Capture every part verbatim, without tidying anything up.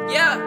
Yeah.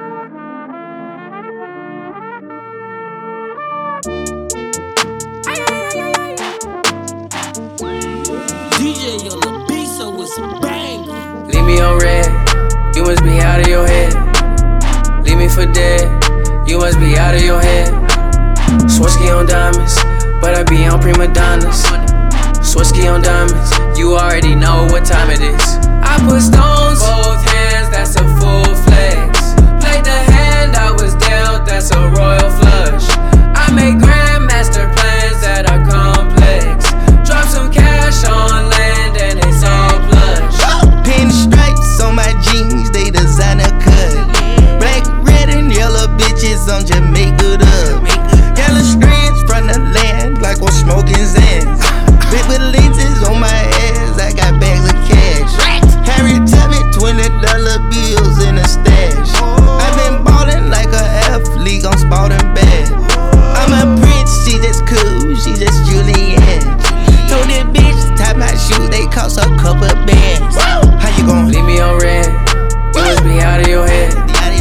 D J on the beat, so it's a banger. Leave me on red, you must be out of your head. Leave me for dead, you must be out of your head. Swarovski on diamonds, but I be on prima donnas. Swarovski on diamonds, you already know what time it is. I put stones, both hands, that's a full flex. Played the hand I was dealt, that's a royal flush. I make grandmaster plans that are complex. Drop some cash on land and it's all plush. Pin stripes on my jeans, they designer cut. Black, red, and yellow bitches on Jamaica dub. Yellow strands from the land like we're smoking Zans. Big with lenses on my ass, I got bags of cash. Harry tell me twenty dollar bills in a stash. I've been ballin' like an athlete on Spalding Bad. I'm a prince, she just cool, she just Julianne. Told that bitch, tie my shoes, they cost a couple bands. How you gon' Leave me on red, you must be out of your head.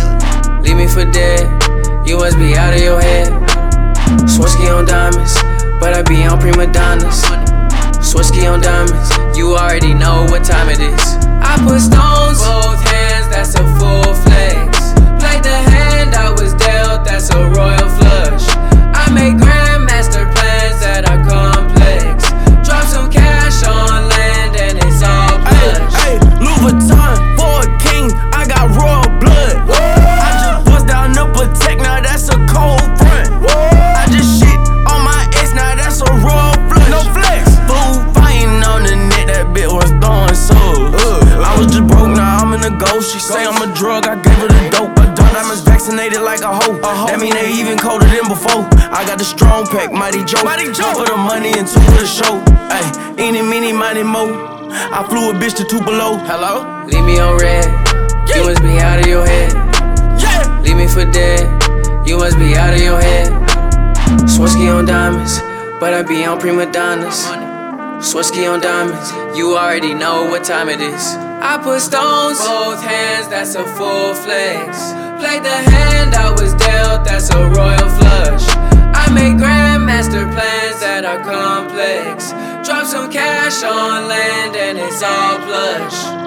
Leave me for dead, you must be out of your head. Swarovski on diamonds, but I be on prima donnas. Swarovski on diamonds, you already know what time it is. I put stones, both hands, that's a full flex. Played the hand I was dealt, that's a royal flush. I make grandmaster plans that are complex. Drop some cash on land and it's all plush. Hey, Louis Vuitton for a king, I got royal blood. I just bust down the Patek, now that's a cold front. I just shit on my ex, now that's a royal flush. No flex. Fool fighting on the net, that bitch was throwing souls. I was just broke, now I'm in the ghost. She say I'm a drug, I gave her the dope. A dog, I'm as vaccinated like a hoe. That mean they even colder than before. I got the strong pack, Mighty Joe. Mighty Joe for the money and two for the show. Ay, eeny, meeny, miny, mo. I flew a bitch to Tupelo. Hello? Leave me on red, you must be out of your head. Yeah. Leave me for dead, you must be out of your head. Swarovski on diamonds, but I be on prima donnas. Swarovski on diamonds, you already know what time it is. I put stones, both hands, that's a full flex. Played the hand I was dealt, that's a royal flush. I make grandmaster plans that are complex. Drop some cash on land and it's all plush.